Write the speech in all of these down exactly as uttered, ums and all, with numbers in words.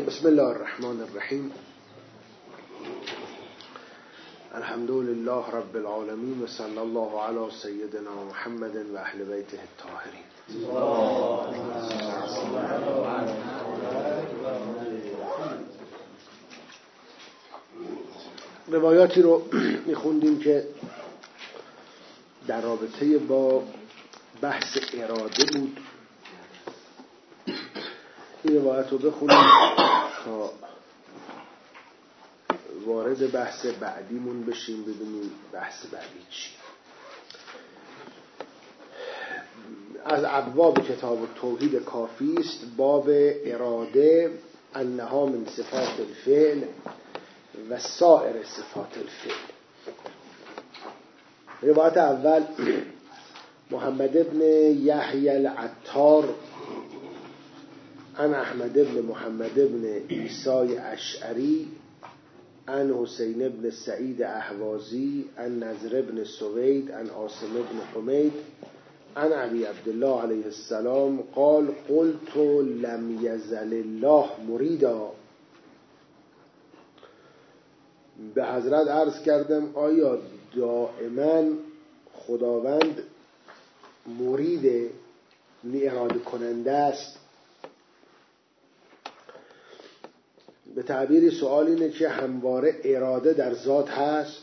بسم الله الرحمن الرحیم. الحمد لله رب العالمین و صلی الله علی سیدنا محمد و اهل بیته الطاهرین. روایاتی رو میخوندیم که در رابطه با بحث اراده بود. این روایت رو بخونیم تا وارد بحث بعدیمون بشیم، بدونیم بحث بعدی چی. از ابواب کتاب التوحید کافی است باب اراده، انها من صفات الفعل و سایر صفات الفعل. روایت اول محمد ابن یحیی العطار عن احمد ابن محمد ابن عیسی اشعری عن حسین ابن سعید اهوازی عن نضر ابن سوید عن عاصم ابن حمید عن ابی عبدالله علیه السلام قال قلت لم یزل الله مریدا. به حضرت عرض کردم آیا دائما خداوند مرید، اراده کننده است؟ به تعبیری سوال اینه که همواره اراده در ذات هست.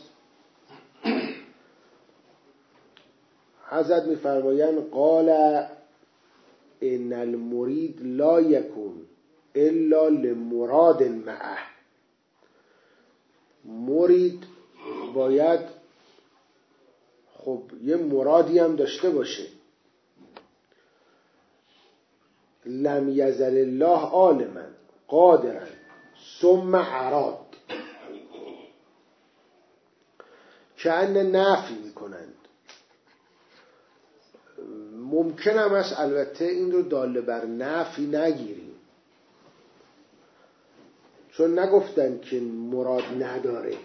حضرت می‌فرمایند قال ان المرید لا یکون الا لمراد معه. مرید باید خب یه مرادی هم داشته باشه. لم یزل الله عالما قادرا ثم اراد، کأن نفی میکنند. ممکن هم است البته این رو داله بر نفی نگیریم، چون نگفتن که مراد نداره.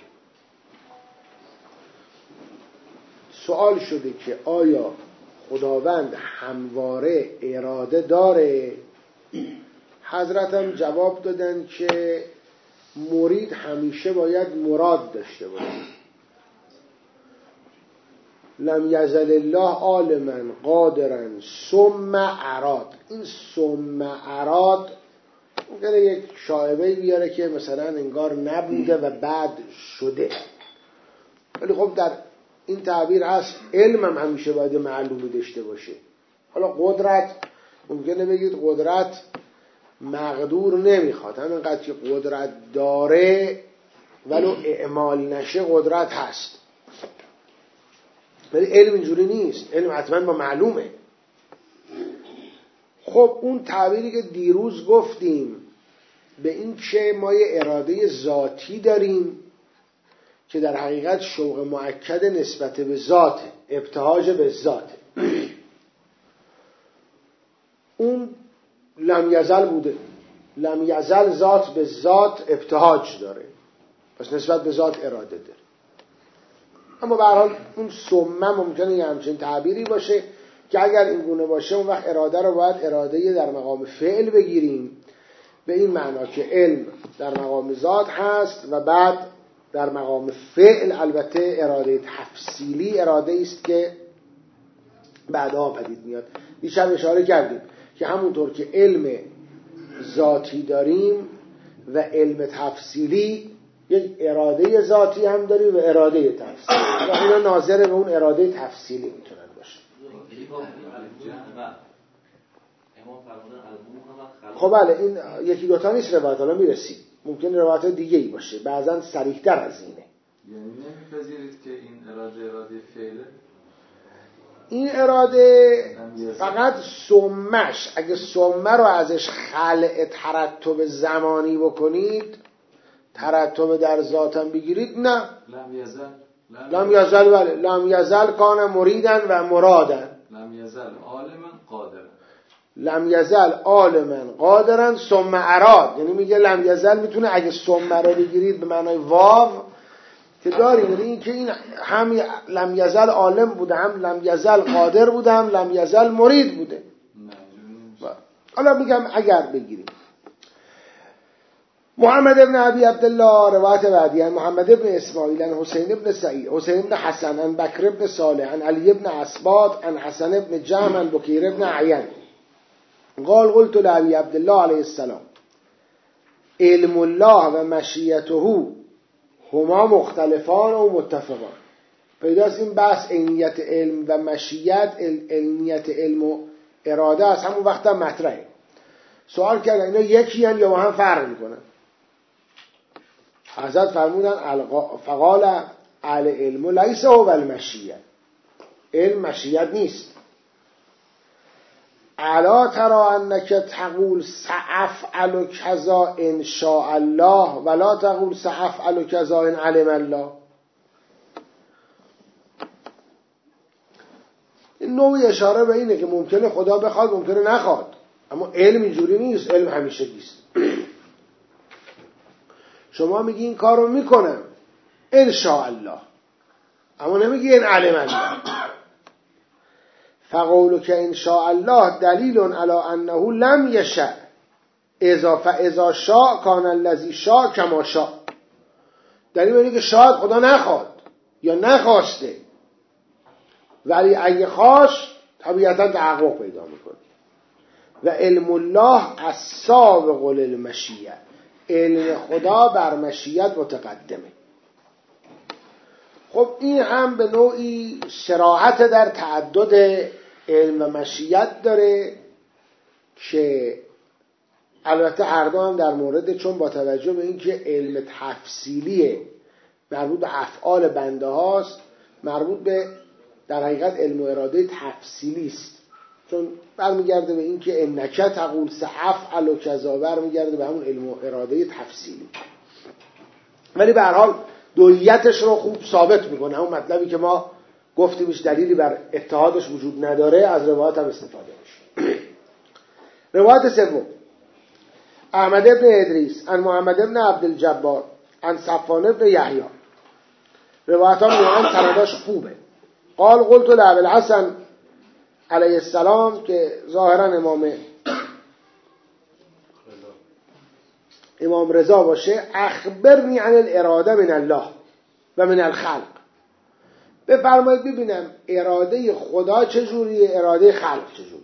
سوال شده که آیا خداوند همواره اراده داره؟ حضرت هم جواب دادن که مرید همیشه باید مراد داشته باشه. لم یزل الله عالما قادرا ثم اراد. این ثم اراد ممکنه یک شایبه بیاره که مثلا انگار نبوده و بعد شده، ولی خب در این تعبیر هست علم هم همیشه باید معلومی داشته باشه. حالا قدرت ممکنه بگید قدرت مقدور نمیخواد، همینقدر که قدرت داره ولو اعمال نشه قدرت هست، ولی علم اینجوری نیست. علم حتما با معلومه. خب اون تعبیری که دیروز گفتیم به این که ما یه اراده ذاتی داریم که در حقیقت شوق مؤکد نسبت به ذاته، ابتهاج به ذاته. اون لم یزل بوده. لم یزل ذات به ذات ابتهاج داره، پس نسبت به ذات اراده داره. اما به هر حال اون ثم ممکنه یه همچین تعبیری باشه که اگر این گونه باشه اون وقت اراده رو باید اراده در مقام فعل بگیریم، به این معنا که علم در مقام ذات هست و بعد در مقام فعل البته اراده تفصیلی اراده است که بعدها پدید میاد. دیشب اشاره کردیم که همونطور که علم ذاتی داریم و علم تفصیلی، یک اراده ذاتی هم داریم و اراده تفصیلی، و اینا ناظر به اون اراده تفصیلی میتونن باشه. خب بله، این یکی دوتا نیست روایت، حالا میرسیم. ممکن روایت دیگه ای باشه، بعضا صریح‌تر از اینه. یعنی نمیپذیرید که این اراده اراده فعله؟ این اراده فقط سمش، اگه سمه رو ازش خلع ترتب زمانی بکنید، ترتب در ذاتم بگیرید، نه. لم یزل لم یزل بله لم یزل کان مریدن و مرادن. لم یزل عالما قادرن. لم یزل عالما قادرن ثم اراد، یعنی میگه لم یزل میتونه اگه سمه رو بگیرید به معنای واو که داریم، یعنی این که این هم لم یزل عالم بوده، هم لم یزل قادر بوده، هم لم یزل مرید بوده. حالا میگم اگر بگیریم محمد ابن ابی عبدالله روایت بعدی عن محمد ابن اسماعیل عن حسین ابن سعید حسین ابن حسن عن بکر ابن صالح عن علی ابن عصبات عن حسن ابن جهم عن بکیر ابن عین قال قلت لابی عبدالله علیه السلام علم الله و مشیته هما مختلفان و متفقان. پیداست این بحث عینیت علم و مشیت، عینیت علم و اراده از همون وقت هم مطرحه. سوال کردن اینا یکی هن یا با هم فرق میکنن؟ حضرت فرمودن فقال العلم لیس هو المشیت، علم مشیت نیست. الا ترى انک تقول سأفعل کذا ان شاء الله ولا تقول سأفعل کذا ان علم الله. این نوعی اشاره به اینه که ممکنه خدا بخواد ممکنه نخواد، اما علم اینجوری نیست، علم همیشه نیست. شما میگی این کارو میکنم ان شاء الله، اما نمیگی ان علم الله. فقولک ان شاء الله دلیل علی انه لم یشاء اذا فاذا شاء کان الذی شاء کما شاء. دلیل اینه که شاید خدا نخواد یا نخواسته، ولی اگه خواست طبیعتا تحقق پیدا میکنه. و علم الله السابق للمشیت، علم خدا بر مشیت متقدمه. خب این هم به نوعی صراحت در تعدد علم و مشیت داره که البته هر دو هم در مورد، چون با توجه به اینکه علم تفصیلیه مربوط به افعال بنده هاست، مربوط به در حقیقت علم و اراده تفصیلی است، چون برمیگرده به اینکه انک تقول سأفعل کذا، برمیگرده به همون علم و اراده تفصیلی. ولی به هر حال دویتش رو خوب ثابت میکنه، همون مطلبی که ما گفتیمش دلیلی بر اتحادش وجود نداره، از روایات هم استفاده میشه. روایت سوم احمد ابن ادریس عن محمد ابن عبدالجبار عن صفوان ابن یحیی. روایت ها میگن سنداش خوبه. قال قلت لابی الحسن علیه السلام، که ظاهرا امام امام رضا باشه، اخبرنی عن الاراده من الله و من الخلق. بفرمایید ببینم اراده خدا چجوریه، اراده خلق چجوریه.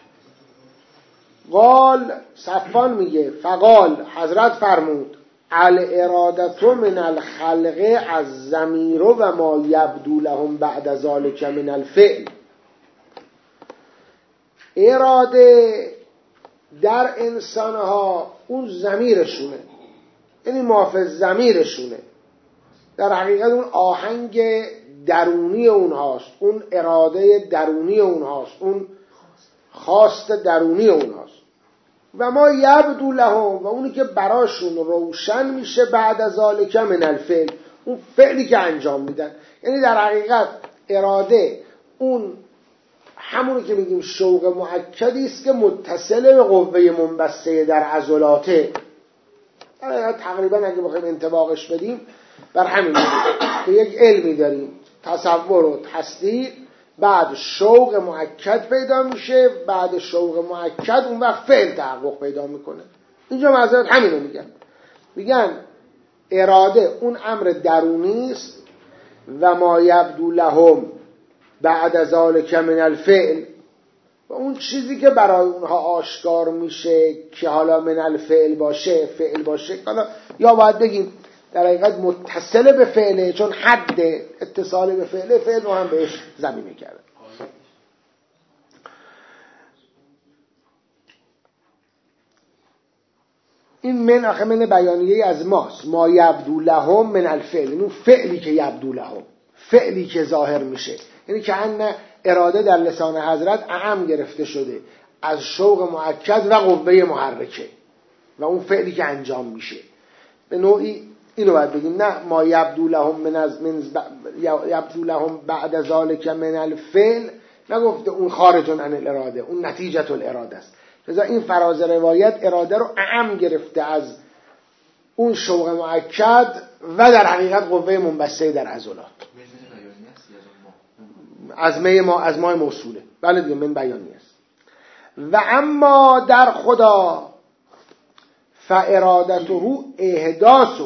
قال صفوان میگه فقال حضرت فرمود الارادت من الخلق از ضمیر و ما یبدو لهم بعد ذلك من الفعل. اراده در انسانها اون ضمیرشونه، یعنی محافظ ضمیرشونه، در حقیقت اون آهنگ درونی اونهاست، اون اراده درونی اونهاست، اون خواست درونی اونهاست. و ما یبدو لهم، و اونی که براشون روشن میشه بعد از ذالک من الفعل، اون فعلی که انجام میدن. یعنی در حقیقت اراده اون همونی که میگیم شوق مؤکدی است که متصل به قوه منبسطه در عضلاته. تقریبا اگه بخوایم انطباقش بدیم بر همین که یک علمی داریم، تصور و تصدیق، بعد شوق مؤکد پیدا میشه، بعد شوق مؤکد اون وقت فعل تحقق پیدا میکنه. اینجا معذرت همینو میگن، میگن اراده اون امر درونی است و ما یبدو لهم بعد ذلک من الفعل، و اون چیزی که برای اونها آشکار میشه که حالا من الفعل باشه، فعل باشه، حالا یا باید بگیم در حقیقت متصل به فعله، چون حد اتصال به فعله فعل رو هم بهش ضمیمه کرده. این من آخه من بیانیه از ماست، ما یبدو لهم من الفعل، این فعلی که یبدو لهم، فعلی که ظاهر میشه، یعنی که ان اراده در لسان حضرت اعم گرفته شده از شوق مؤکد و قوه محرکه و اون فعلی که انجام میشه. به نوعی اینو باید بگیم، نه ما یبدو لهم من از من یبدو لهم بعد ذلک من الفعل، نگفته اون خارج عن الاراده، اون نتیجه الاراده است. لذا این فراز روایت اراده رو اعم گرفته از اون شوق مؤکد و در حقیقت قوه منبسطه در عضلات. از می ما از مای موصوله، بله دیگه، من بیانی است. و اما در خدا فارادته احداثه،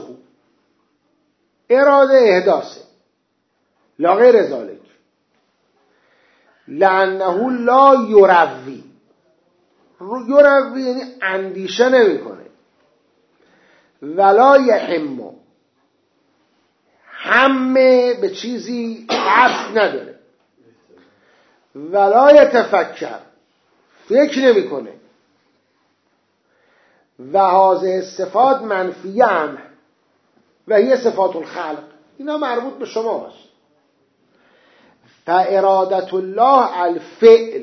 اراده احداثه لا غیر ذلك، لانه لا یروی، یروی یعنی اندیشه نمی کنه، ولا یحم، همه به چیزی قصد نداره، ولا یتفکر، فکر نمی کنه، و هذه صفات منفیه هم و هی صفات الخلق، اینا مربوط به شماست. فارادت الله الفعل،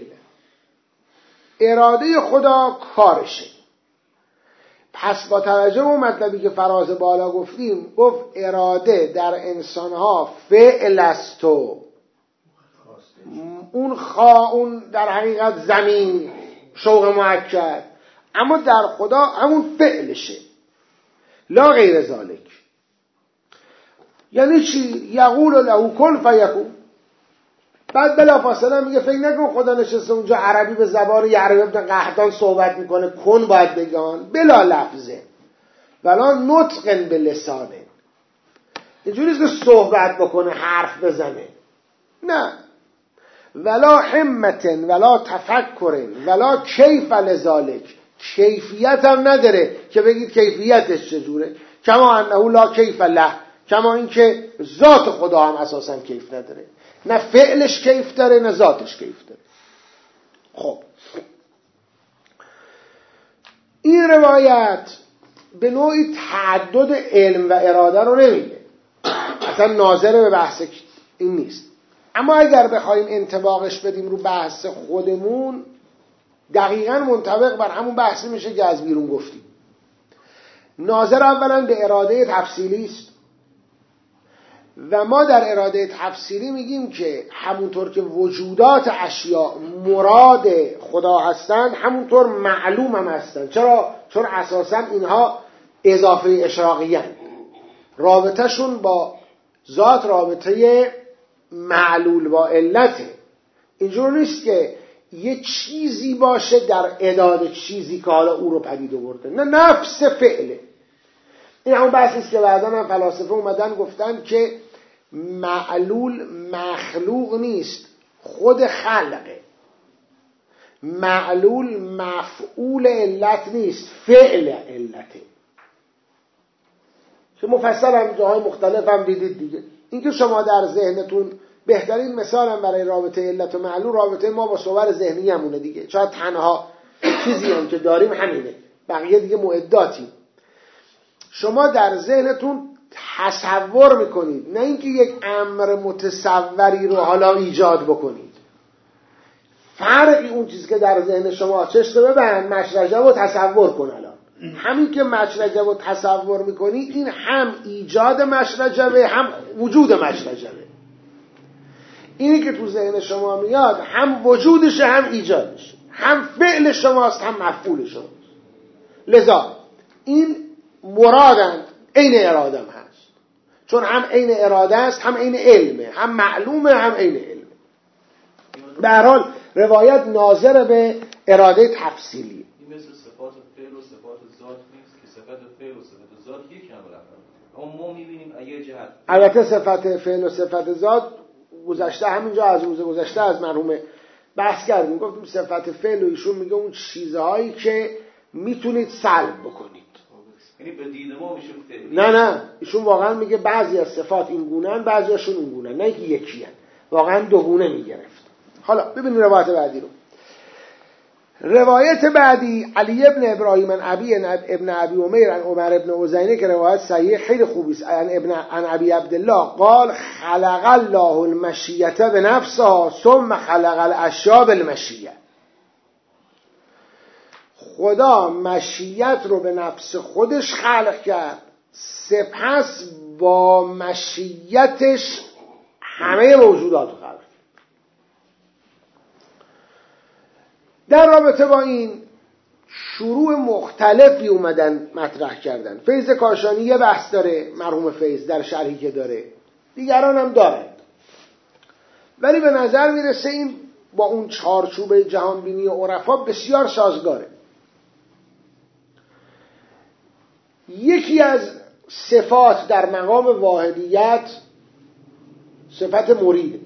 اراده خدا کارشه. پس با توجه به مطلبی که فراز بالا گفتیم، گفت اراده در انسانها فعل است و اون خوا اون در حقیقت زمین شوق مؤکد، اما در خدا همون فعلشه لا غیر ذالک. یعنی چی؟ یقول له کن فیکون. بعد بلا فاصله میگه فکر نکن خدا نشسته اونجا عربی به زبان یعرب ابن قحطان صحبت میکنه کن باید بگان بلا لفظه ولا نطق به لسانه. اینجوری نیست که صحبت بکنه حرف بزنه، نه. ولا همتن ولا تفکرن ولا کیف لذالک، کیفیت هم نداره که بگید کیفیتش چجوره. کما انه لا کیف له، کما این که ذات خدا هم اساسا کیف نداره، نه فعلش کیف داره نه ذاتش کیف داره. خب این روایت به نوعی تعدد علم و اراده رو نمیگه، اصلا ناظر به بحث این نیست. اما اگر بخوایم انطباقش بدیم رو بحث خودمون، دقیقاً منطبق بر همون بحثی میشه که از بیرون گفتیم. ناظر اولا به اراده تفصیلی است و ما در اراده تفصیلی میگیم که همونطور که وجودات اشیاء مراد خدا هستند، همونطور معلوم هم هستند. چرا؟ چون اساساً اینها اضافه اشراقی هستند، رابطه شون با ذات رابطه معلول با علته. اینجور نیست که یه چیزی باشه در اعداد چیزی که حالا او رو پدید آورده، نه، نفس فعله. این همون بحثی است که بعضا هم فلاسفه اومدن گفتن که معلول مخلوق نیست، خود خلقه. معلول مفعول علت نیست، فعل علته. که مفصل هم جاهای مختلف هم دیدید دیگه. این که شما در ذهنتون، بهترین مثال هم برای رابطه علت و معلول رابطه ما با صور ذهنی همونه دیگه. شاید تنها چیزی هم که داریم همینه، بقیه دیگه معداتیم. شما در ذهنتون تصور میکنید، نه اینکه یک امر متصوری رو حالا ایجاد بکنید. فرقی اون چیزی که در ذهن شما چشم ببند، مشرجه رو تصور کن. الان همین که مشرجه رو تصور میکنی، این هم ایجاد مشرجه هم وجود مشرجه. اینی که تو ذهن شما میاد هم وجودشه هم ایجادشه، هم فعل شماست هم مفعول شماست. لذا این مرادند، عین اراده هم هست، چون هم عین اراده است هم عین علمه، هم معلومه هم عین علمه. به هر حال روایت ناظر به اراده تفصیلی. این مثل صفات فعل و صفات ذات نیست که صفات فعل و صفات ذات یک هم بالاخره. اما ما می‌بینیم یه جهت. البته صفات فعل و صفات ذات گذشته، همینجا از روز گذشته از مرحوم بحث کردیم، گفتیم صفت فعل و ایشون میگه اون چیزهایی که میتونید سلب بکنید. یعنی به دید ما میشه فعل. نه نه، ایشون واقعا میگه بعضی از صفات این گونه‌ان، بعضیاشون اون گونه‌ان، نه اینکه یکی‌ان، واقعا دو گونه میگرفت. حالا ببینید روایت بعدی رو. روایت بعدی علی ابن ابراهیم عن ابی ابن ابی عمیر عن عمر ابن عزینه که روایت صحیح خیلی خوبی است. عن ابن عن ابی عبدالله قال خلق الله المشیه بنفسها ثم خلق الاشیاء بالمشیه. خدا مشیت رو به نفس خودش خلق کرد، سپس با مشیتش همه موجودات رو خلق. در رابطه با این شروع مختلفی اومدن مطرح کردن. فیض کاشانی یه بحث داره، مرحوم فیض در شرحی که داره، دیگران هم دارن، ولی به نظر میرسه این با اون چارچوب جهانبینی و عرفا بسیار سازگاره. یکی از صفات در مقام واحدیت صفت مرید.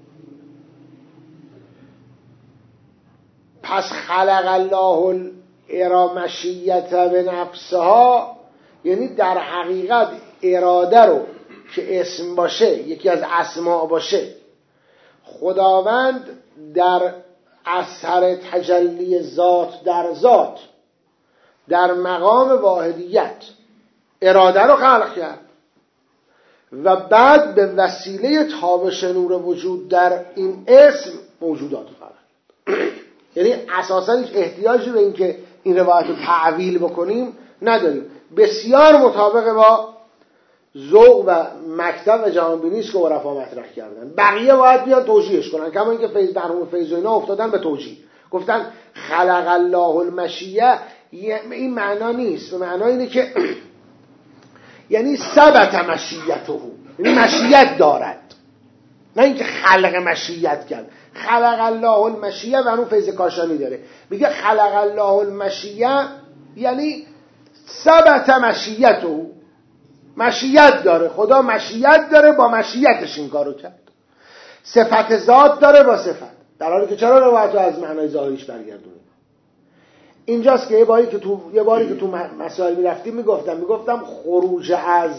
پس خلق الله الارامشیت به نفسها، یعنی در حقیقت اراده رو که اسم باشه، یکی از اسماء باشه، خداوند در اثر تجلی ذات در ذات در مقام واحدیت اراده رو خلق کرد و بعد به وسیله تابش نور وجود در این اسم موجودات خلق کرد. یعنی اساسا هیچ احتیاجی به این که این روایت رو تعویل بکنیم نداریم. بسیار مطابق با ذوق و مکتب و جهانبینی است که عرفا مطرح کردن. بقیه باید بیان توجیهش کنن، کما اینکه فیض درهم فیض و اینا افتادن به توجیه، گفتن خلق الله المشیه. این معنا نیست، به معنای اینه که یعنی ثبت مشیته، یعنی مشیت دارد، نه اینکه خلق مشیت کرد. خلق الله المشیه و اون فیض کاشانی داره، میگه خلق الله المشیه یعنی ثبت مشیته، مشیت داره، خدا مشیت داره، با مشیتش این کارو کرد. صفت ذات داره با صفت، در حالی که چرا روایت رو از معنای ظاهریش برگردونیم؟ اینجاست که یه باری که تو یه باری که تو مسائل میرفتیم میگفتم میگفتم خروج از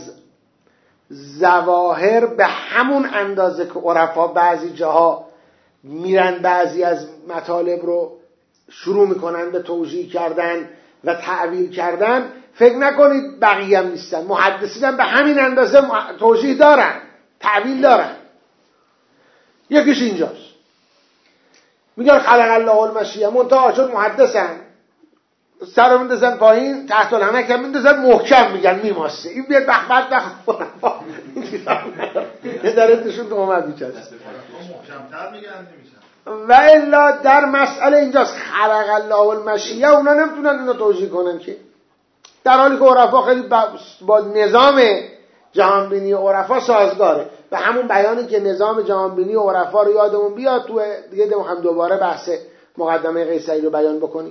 ظواهر به همون اندازه که عرفا بعضی جاها میرن بعضی از مطالب رو شروع میکنن به توجیه کردن و تعویل کردن، فکر نکنید بقیه هم نیستن. محدثین هم به همین اندازه توجیه دارن، تعویل دارن. یکیش اینجاست، میگن خلق الله المشیه، منتها چون محدثن سر رو میندازن پایین، تحت الحنک هم میندازن محکم، میگن میماسه. این بیاد بخبت نخور یه درستشون تو اومد میچست محکمتر میگن نمیشن. و الا در مسئله اینجاست خلق الله المشیه، اونا نمیتونن اینو توجیه کنن که، در حالی که عرفا خیلی با نظام جهانبینی عرفا سازگاره. و همون بیانی که نظام جهانبینی عرفا رو یادمون بیاد تو دیگه هم دوباره بحث مقدمه قیصری رو بیان بکنیم.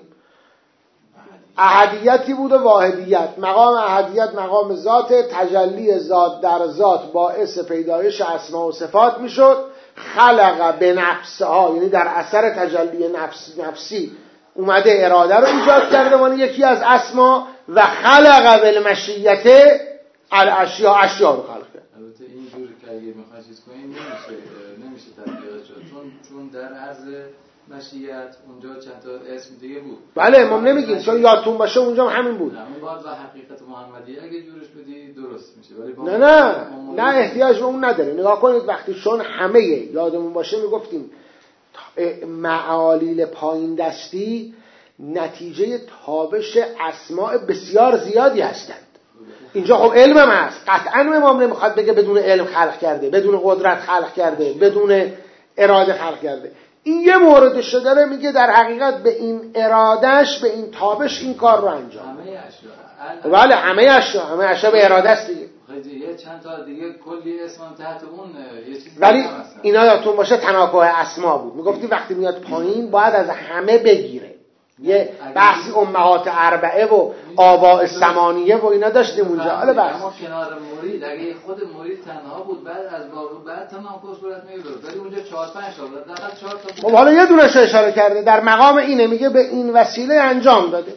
احدیتی بود و واحدیت. مقام احدیت مقام ذات، تجلی ذات در ذات باعث پیدایش اسما و صفات میشد. خلق به نفسها، یعنی در اثر تجلی نفس نفسی اومده اراده رو ایجاد کرده، ولی یکی از اسما. و خلق بالمشیت الاشیاء، اشیاء رو خلق کرد. البته اینجوری که اگه میخوای چیز کنیم نمیشه نمیشه تطبیقش شد، چون چون در عرض مشیت اونجا چند تا اسم دیگه بود. بله ما نمیگیم، چون یادتون باشه اونجا هم همین بود. همین باز و حقیقت محمدی اگه جورش بدی درست میشه، ولی نه نه نه احتیاج به اون نداره. نگاه کنید وقتی چون همه یادمون باشه میگفتیم معالیل پایین دستی نتیجه تابش اسماء بسیار زیادی هستند. اینجا خب علم هم هست، قطعا امام نمیخواد بگه بدون علم خلق کرده، بدون قدرت خلق کرده، بدون اراده خلق کرده. این یه موردش داره، میگه در حقیقت به این ارادهش، به این تابش این کار رو انجام همه اشیاء. بله همه اشیاء، همه اشیاء به اراده است دیگه. یه چند تا دیگه کلی اسم تحت اون یه چیزی، ولی اینا یادتون باشه تناکح اسما بود. میگفتی وقتی میاد پایین باید از همه بگیره. یه بحثی امهات اربعه و آباء ثمانیه و اینا داشتیم اونجا. حالا بس اما کنار مرید اگه خود مرید تنها بود بعد از باب بعد تمام کورس صورت میگرفت، ولی اونجا چهار پنج تا بود، دقیقاً چهار تا. خب حالا یه دونش اشاره کرده در مقام اینه، میگه به این وسیله انجام داده.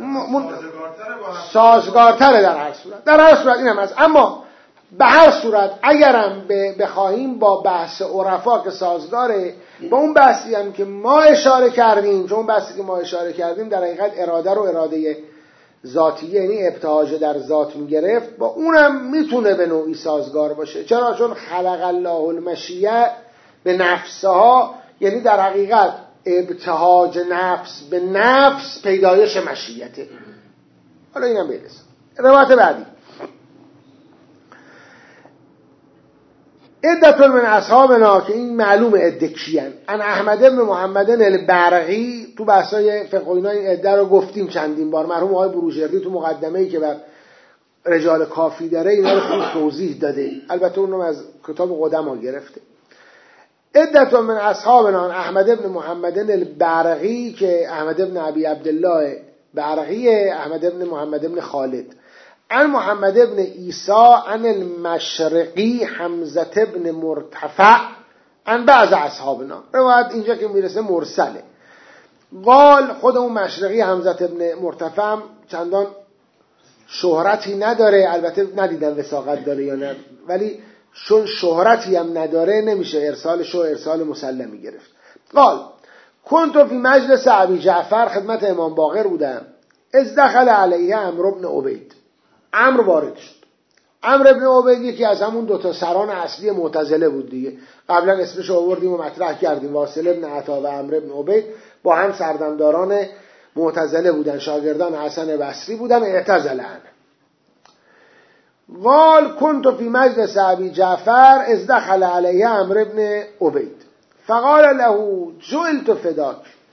سازگارتره در هر صورت، در هر صورت اینم هست. اما به هر صورت اگرم بخواهیم با بحث عرفا که سازگاره، با اون بحثی هم که ما اشاره کردیم، چون بحثی که ما اشاره کردیم در حقیقت اراده رو اراده ذاتیه، یعنی ابتهاج در ذات میگرفت، با اونم میتونه به نوعی سازگار باشه. چرا؟ چون خلق الله المشیه به نفسها، یعنی در حقیقت ابتهاج نفس به نفس پیدایش مشیته. حالا اینم برسیم روایت بعدی. عدت من اصحابنا، که این معلوم عده کیان. ان احمد بن محمد البرقی، تو بحثای فقه و اینا این عده رو گفتیم چندین بار. مرحوم آقای بروجردی تو مقدمه‌ای که بر رجال کافی داره اینا رو خوب توضیح داده، البته اونم از کتاب قدما گرفته. عدت من اصحابنا احمد بن محمد البرقی، که احمد بن ابی عبدالله برقی، احمد بن محمد بن خالد، عن محمد ابن عیسی عن المشرقی حمزه ابن مرتفع عن بعض اصحابنا. روایت اینجا که میرسه مرسله. قال خود اون مشرقی حمزه ابن مرتفع چندان شهرتی نداره، البته ندیدم وثاقت داره یا نه، ولی چون شهرتی هم نداره نمیشه ارسالش رو ارسال مسلمی گرفت. قال کنت فی مجلس ابی جعفر، خدمت امام باقر بودم، از دخل علیه عمرو بن عبید، عمرو وارد شد. عمرو بن عبید یکی از همون دوتا سران اصلی معتزله بود دیگه، قبلا اسمش آوردیم و مطرح کردیم. واصل ابن عطا و عمرو بن عبید با هم سردمداران معتزله بودن، شاگردان حسن بصری بودن، اعتزلن. قال كنت في مجلس ابي جعفر اذ دخل عليه عمرو بن عبید فقال له جئلت فداك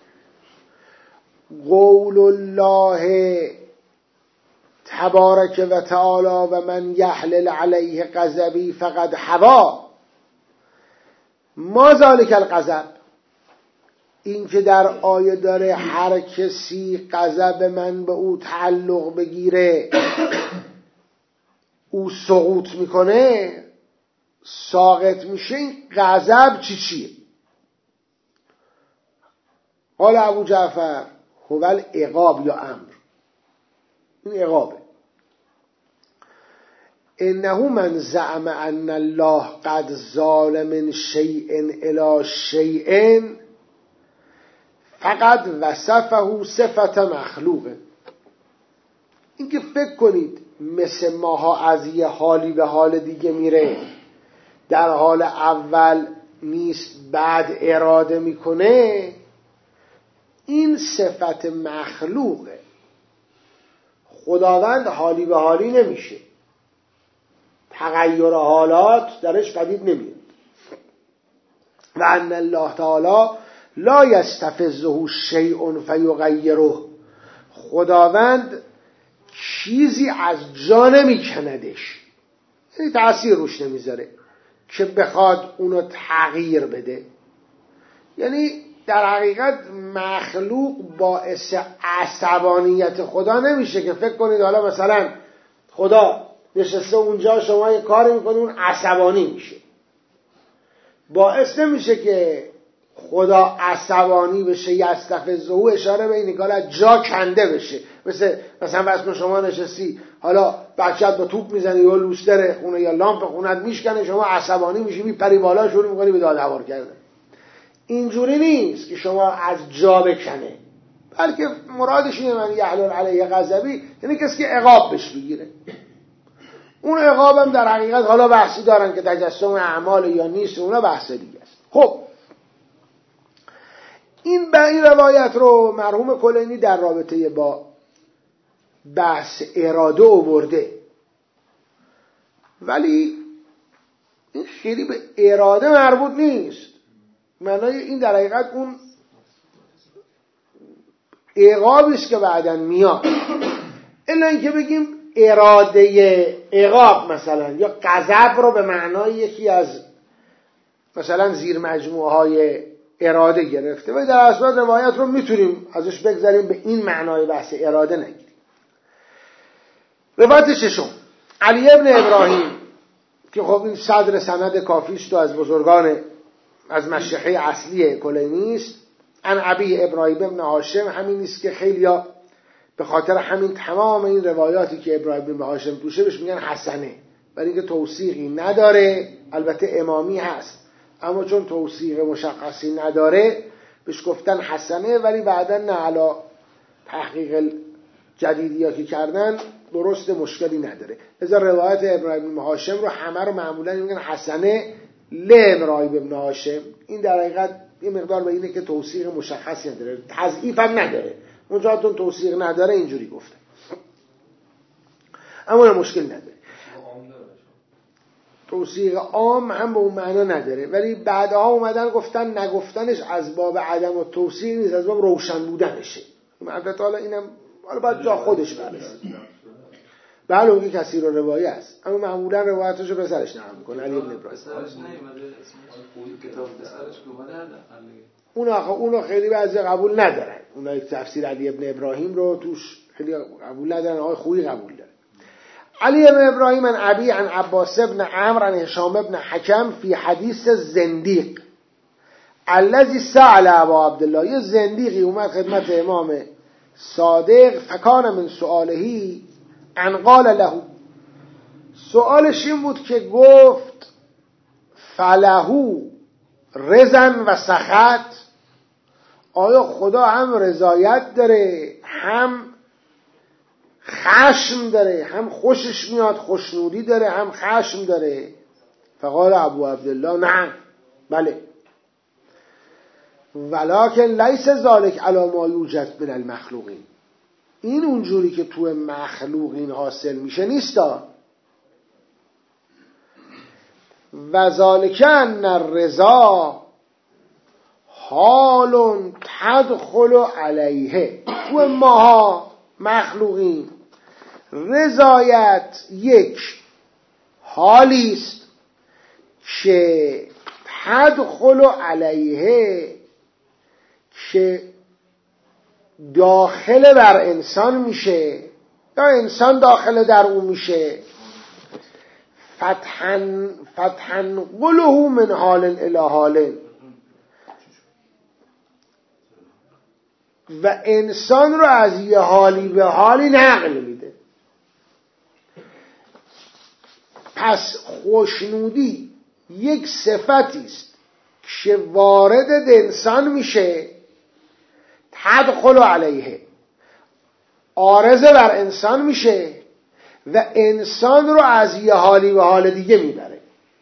قول الله تبارک و تعالی و من یحلل علیه غضبی فقد حوا. ما ذالک الغضب، این که در آیه داره هر کسی غضب من به او تعلق بگیره او سقوط میکنه، ساقط میشه، این غضب چی چیه؟ قال ابو جعفر هو العقاب یا امر، این عقابه. انه من زعم ان الله قد زال من شیء الی شیء فقط وصفه صفت مخلوقه. این که فکر کنید مثل ماها از یه حالی به حال دیگه میره، در حال اول نیست بعد اراده میکنه، این صفت مخلوقه. خداوند حالی به حالی نمیشه، تغییر حالات درش پدید نمیاد. و ان الله تعالی لا یستفزه شیء فیغیره، خداوند چیزی از جا نمیکندش، یعنی تأثیر روش نمیذاره که بخواد اونو تغییر بده. یعنی در حقیقت مخلوق باعث عصبانیت خدا نمیشه که فکر کنید حالا مثلا خدا نشسته اونجا شما یه کاری میکنی اون عصبانی میشه. باعث نمیشه که خدا عصبانی بشه، یستفزه، اشاره به این کار از جا کنده بشه. مثل مثلا واسه شما نشستی حالا بچه‌ت با توپ میزنی یا لوستر خونه یا لامپ خونت میشکنه، شما عصبانی میشی، میپری بالا شروع میکنی به داد هوار کردن. اینجوری نیست که شما از جا بکنه، بلکه مرادش اینه من یحلل علیه غضبی، یعنی کسی که عقاب بهش بگیره. اون عقاب هم در حقیقت حالا بحثی دارن که تجسم اعمال یا نیست، اونا بحث دیگه است. خب این به این روایت رو مرحوم کلینی در رابطه با بحث اراده آورده، ولی این خیلی به اراده مربوط نیست. معنای این در حقیقت اون عقابی است که بعداً میاد. الا اینکه بگیم اراده عقاب مثلا یا غضب رو به معنای یکی از مثلا زیر مجموعه های اراده گرفته و در اصل روایت رو میتونیم ازش بگذاریم، به این معنای بحث اراده نگیریم. روایت ششم، علی ابن ابراهیم که خب این صدر سند کافیست و از بزرگان از مشیخه اصلی کلینی است. ان ابی ابراهیم ابن هاشم، همین نیست که خیلیا به خاطر همین تمام این روایاتی که ابراهیم ابن هاشم توشه بهش میگن حسنه، ولی که توثیقی نداره. البته امامی هست اما چون توثیق مشخصی نداره بهش گفتن حسنه، ولی بعدا نه علا تحقیق جدیدی ها که کردن درست مشکلی نداره. لذا روایت ابراهیم ابن هاشم رو همه رو معمولا میگن حسنه ل ابراهیم ابن هاشم. این در حقیقت یه مقدار به اینه که توثیق مشخصی نداره، تضعیف هم نداره، اونجا تون توثیق نداره اینجوری گفته، اما مشکل نداره. توثیق عام هم به اون معنا نداره، ولی بعدها اومدن گفتن نگفتنش از باب عدم و توثیق نیست، از باب روشن بودنشه. البته حالا اینم حالا باید جا خودش برسه. بله اون که کسی رو روایه است، اما معمولا روایتش رو پسرش نقل میکنه، علی ابن ابراهیم. اون آخه اونو خیلی بعضی قبول ندارن، اونایی که تفسیر علی ابن ابراهیم رو توش خیلی قبول ندارن، آقای خویی قبول داره. علی بن ابراهیم عن ابی عن عباس بن عمرو عن هشام بن حکم فی حدیث زندیق الذی سأل ابا عبدالله. یه زندیقی اومد خدمت امام صادق، فکان من سؤالهی ان قال له، سؤالش این بود که گفت فلهو رزن و سخط، آیا خدا هم رضایت داره هم خشم داره، هم خوشش میاد خوشنودی داره هم خشم داره؟ فقال ابو عبدالله نعم، بله، ولکن لیس ذالک علی ما یوجد من المخلوقین، این اونجوری که تو مخلوقین حاصل میشه نیستا. و ذالک ان الرضا حال تدخل علیه، تو ماها مخلوقین رضایت یک حالی است که تدخل علیه، که داخل بر انسان میشه یا انسان داخل در اون میشه، فتحن فتحن قلوه من حال الی حال، و انسان رو از یه حالی به حالی نقل میده. پس خوشنودی یک صفتی است که وارد انسان میشه، تدخل علیه، عارضه بر انسان میشه و انسان رو از یه حالی به حال دیگه میبره.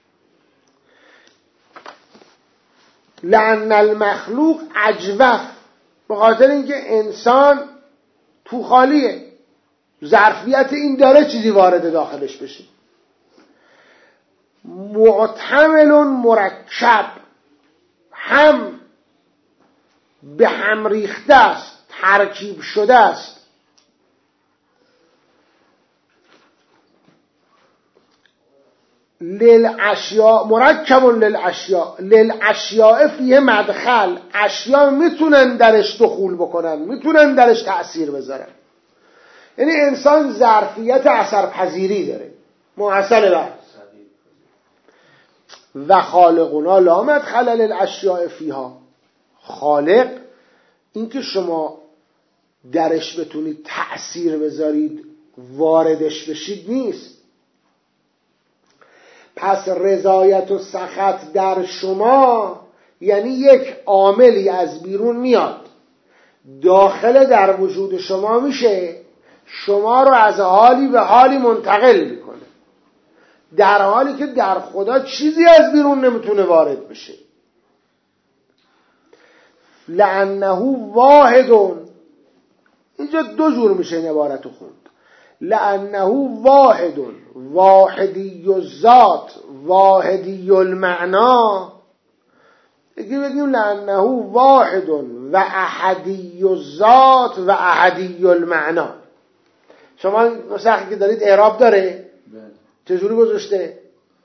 لأن المخلوق اجوف، به خاطر اینکه انسان تو خالیه، ظرفیت این داره چیزی وارد داخلش بشه. معتمل مرکب، هم به هم ریخته است، ترکیب شده است. للاشیاء مرکب للاشیاء، للاشیاء فیه مدخل، اشیاء میتونن درش دخول بکنن، میتونن درش تأثیر بذارن. یعنی انسان ظرفیت اثرپذیری داره، محصل بر و خالقنا لا مدخل للاشیاء فیها، خالق این که شما درش بتونید تأثیر بذارید واردش بشید نیست. پس رضایت و سخط در شما یعنی یک عاملی از بیرون میاد داخل در وجود شما میشه، شما رو از حالی به حالی منتقل میکنه، در حالی که در خدا چیزی از بیرون نمیتونه وارد بشه. لأنه واحد، اینجا دو جور میشه این عبارتو خوند. لأنه واحد، واحدی الذات واحدی المعنا. یکی بگیم لأنه واحد و احدی الذات و احدی المعنا. شما نسخی که دارید اعراب داره؟ چجوری گذاشته؟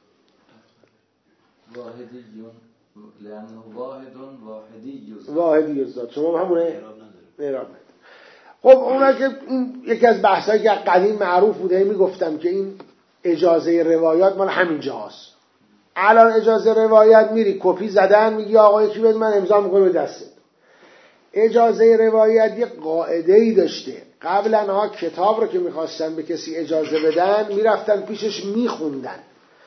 واحدی لأنه واحد واحدی الذات، واحدی الذات. شما همونه اعراب نداره. خب اونا که این یکی از بحثایی که قدیم معروف بوده، میگفتم که این اجازه روایات مال همین جاست. الان اجازه روایت میری کپی زدن میگی آقا یکی بده من امضا میکنم به دستت. اجازه روایت یه قاعده‌ای داشته. قبلا ها کتاب رو که میخواستن به کسی اجازه بدن میرفتن پیشش میخوندن،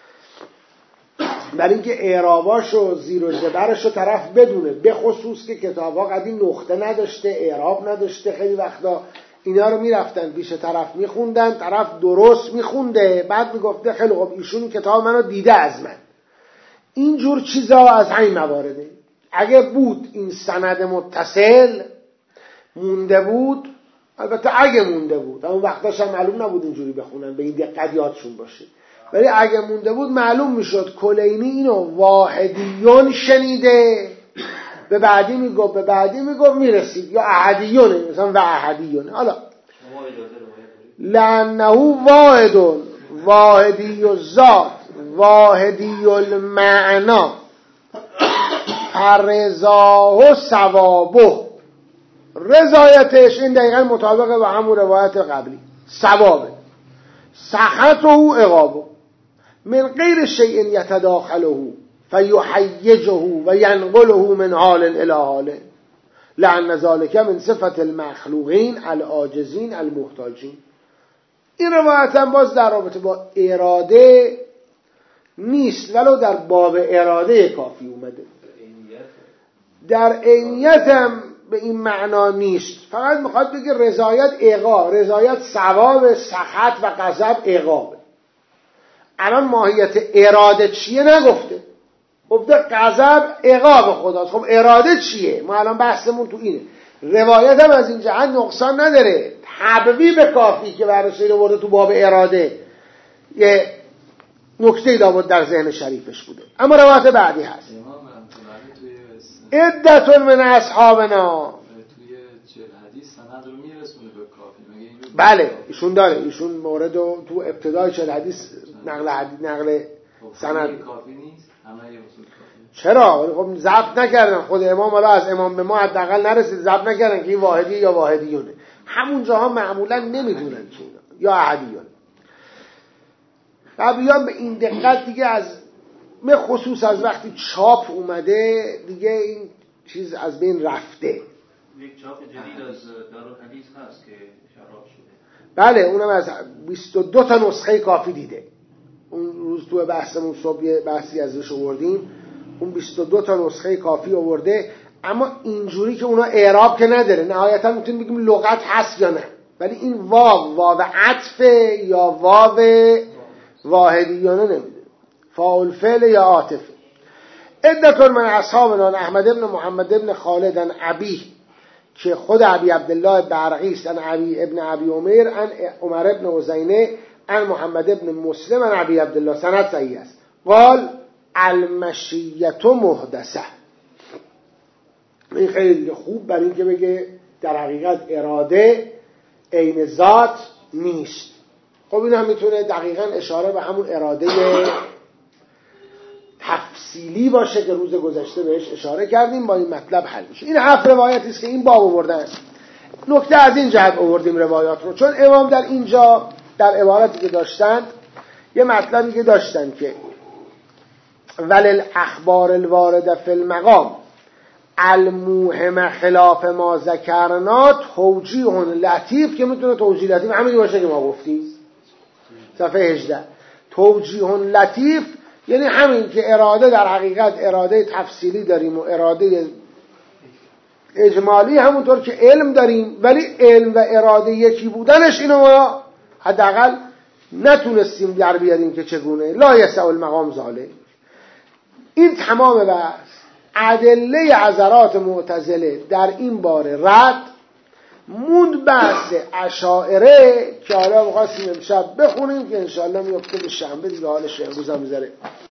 برای اینکه اعراباش و زیر و زبرش رو طرف بدونه، به خصوص که کتاب ها قدیم نقطه نداشته، اعراب نداشته. خیلی وقتا اینا رو میرفتن پیش طرف میخوندن، طرف درست میخونده، بعد میگفته خیلی خب ایشون کتاب منو دیده از من. اینجور چیزا از همین موارده. اگه بود این سند متصل مونده بود، البته اگه مونده بود، اون وقتاش هم معلوم نبود اینجوری بخونن به این دقت یادشون باشه، ولی اگه مونده بود معلوم میشد کلینی اینو واحدیون شنیده، به بعدی میگفت به بعدی میگفت میرسید، یا احدیونه مثلا و احدیونه. حالا لأنه واحد واحدی الذات واحدی المعنا فرضاه ثوابه، رضایتش این دقیقا مطابق با همون روایت قبلی ثوابه. سخطه عقابه من غیر شیء یتداخله فیحیجه و ینقله من حال الی حال لأن ذلك من صفت المخلوقین العاجزین المحتاجین. این روایت هم باز در رابطه با اراده نیست، ولو در باب اراده کافی اومده. در عینیت هم به این معنا نیست، فقط میخواد بگه رضایت عقاب، رضایت ثواب، سخط و غضب عقابه. الان ماهیت اراده چیه نگفته، گفته غضب عقاب خداست. خب اراده چیه؟ ما الان بحثمون تو اینه. روایت هم از این جهت نقصان نداره، تبویب کافی که بررسی رو برده تو باب اراده یه نکته داود در ذهن شریفش بوده. اما روایت بعدی هست عدة من اصحابنا، توی چهل حدیث سند رو میرسونه به کافی. مگه بله ایشون داره، ایشون مورد تو ابتدای چهل حدیث نقل حدیث نقل سند کافی نیست، همه اصول کافی. چرا؟ خب ضبط نکردن، خود امام حالا از امام به ما حداقل نرسید ضبط نکردن که این واحدی یا واحدیونه. همون جاها معمولا نمیدونن که اینا یا احدیون. قبلیان به این دقت دیگه از به خصوص از وقتی چاپ اومده دیگه این چیز از بین رفته. یک چاپ جدید از دارالحدیث هست که شراب شده. بله اونم از بیست و دو تا نسخه کافی دیده. اون روز تو بحثمون صبح بحثی ازش آوردیم، اون بیست و دو تا نسخه کافی آورده، اما اینجوری که اونا اعراب که نداره. نهایتا میتونیم بگیم لغت هست یا نه، ولی این واو واو عطف یا واو واحدیانه نمیده، فاعل فعل یا عاطف. عدة من اصحابنا احمد ابن محمد ابن خالد عن ابی، که خود ابی عبدالله برقی است، عن ابی ابن ابی عمر عن عمر ابن عزینه عن محمد ابن مسلم عن ابی عبدالله، سند صحیح است. قال المشیة محدثه. این خیلی خوب برای اینکه بگه در حقیقت اراده عین ذات نیست. خب این هم میتونه دقیقاً اشاره به همون اراده تفصیلی باشه که روز گذشته بهش اشاره کردیم، با این مطلب حل میشه. این هفت روایتی است که این باب آوردن. نکته از این جهت آوردیم روایات رو، چون امام در اینجا در عبارتی که داشتند یه مطلبی که داشتن که ولل اخبار الوارده فی المقام الموهم خلاف ما ذکرنا توجیه لطیف، که میتونه توجیه لطیف همین باشه که ما گفتیم صفحه هجده. توجیه لطیف یعنی همین که اراده در حقیقت اراده تفصیلی داریم و اراده اجمالی همونطور که علم داریم، ولی علم و اراده یکی بودنش اینو ما حداقل نتونستیم در بیاریم که چگونه. لا یسع المقام ذالک. این تمام بحث ادله عذرات معتزله در این باره رد موند. بحث اشاعره که حالا می‌خواستیم امشب بخونیم که انشاءالله میفته به شنبه دیگه، حالش امروز هم میذاره